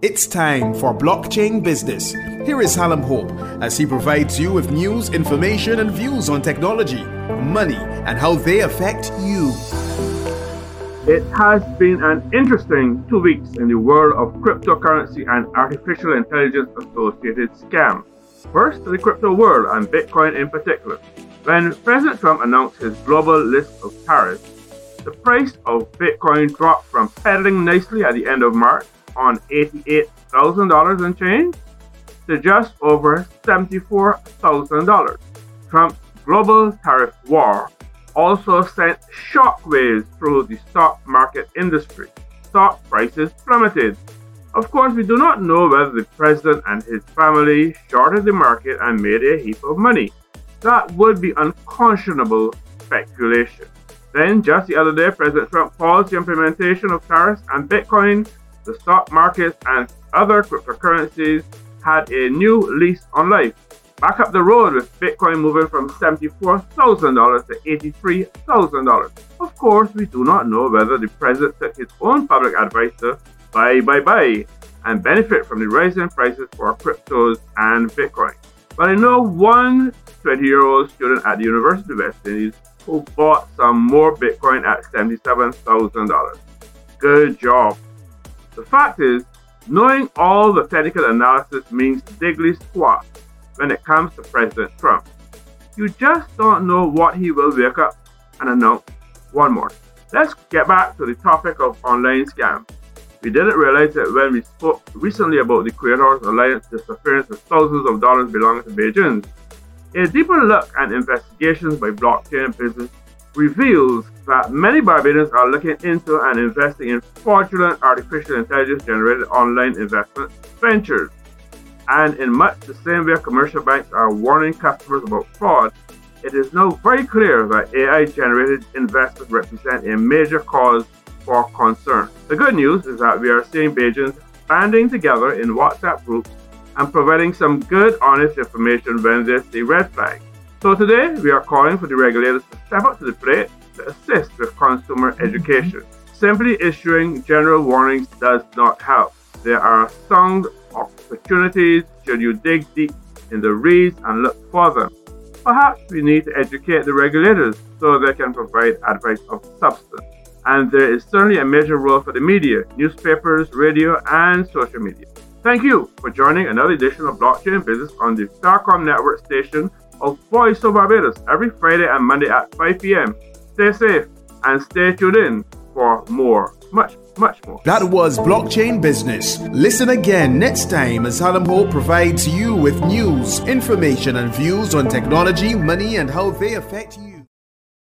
It's time for Blockchain Business. Here is Hallam Hope as he provides you with news, information, and views on technology, money, and how they affect you. It has been an interesting 2 weeks in the world of cryptocurrency and artificial intelligence associated scams. First, the crypto world and Bitcoin in particular. When President Trump announced his global list of tariffs, the price of Bitcoin dropped from pedaling nicely at the end of March on $88,000 and change to just over $74,000. Trump's global tariff war also sent shockwaves through the stock market industry. Stock prices plummeted. Of course, we do not know whether the president and his family shorted the market and made a heap of money. That would be unconscionable speculation. Then, just the other day, President Trump paused the implementation of tariffs, and Bitcoin, the stock markets, and other cryptocurrencies had a new lease on life. Back up the road with Bitcoin moving from $74,000 to $83,000. Of course, we do not know whether the president took his own public advice to buy and benefit from the rising prices for cryptos and Bitcoin. But I know one 20-year-old student at the University of West Indies who bought some more Bitcoin at $77,000. Good job. The fact is, knowing all the technical analysis means diddly squat when it comes to President Trump. You just don't know what he will wake up and announce one morning. Let's get back to the topic of online scams. We didn't realize it when we spoke recently about the Creators Alliance disappearance of thousands of dollars belonging to Beijing. A deeper look at investigations by Blockchain Business reveals that many Barbadians are looking into and investing in fraudulent artificial intelligence-generated online investment ventures. And in much the same way commercial banks are warning customers about fraud, it is now very clear that AI-generated investments represent a major cause for concern. The good news is that we are seeing Beijing banding together in WhatsApp groups and providing some good, honest information when they see red flags. So today, we are calling for the regulators to step up to the plate to assist with consumer education. Simply issuing general warnings does not help. There are sound opportunities should you dig deep in the reads and look for them. Perhaps we need to educate the regulators so they can provide advice of substance. And there is certainly a major role for the media, newspapers, radio, and social media. Thank you for joining another edition of Blockchain Business on the Starcom Network station of Voice of Barbados every Friday and Monday at 5 p.m. Stay safe and stay tuned in for more, much more. That was Blockchain Business. Listen again next time as Hallam Hope provides you with news, information, and views on technology, money, and how they affect you.